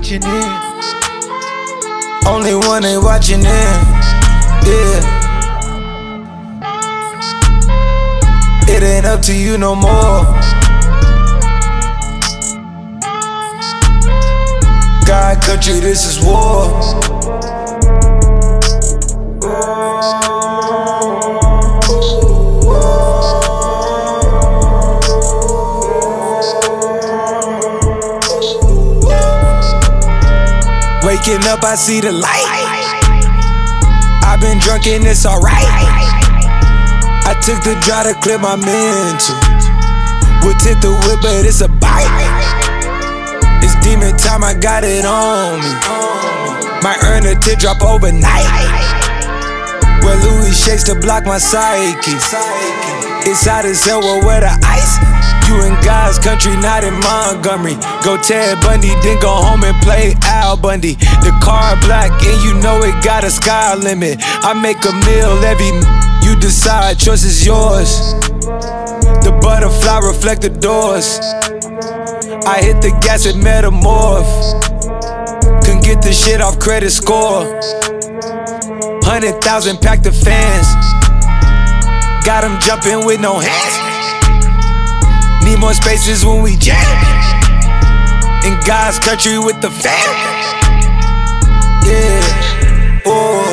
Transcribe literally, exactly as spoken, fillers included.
watching in. Only one ain't watching in. Yeah. It ain't up to you no more. God, country, this is war. Waking up, I see the light. I've been drunk and it's alright. I took the drive to clear my mental. Would tip the whip, but it's a bite. It's demon time, I got it on me. Might earn a teardrop overnight. Where Louis shakes to block my psyche. It's hot as hell, well, where the ice? You in God's country, not in Montgomery. Go Ted Bundy, then go home and play Al Bundy. The car black and you know it got a sky limit. I make a meal every you decide, choice is yours. The butterfly reflect the doors. I hit the gas with Metamorph. Couldn't get the shit off credit score. Hundred thousand pack the fans. Got them jumping with no hands. Need more spaces when we jam. In God's country with the fam. Yeah, oh.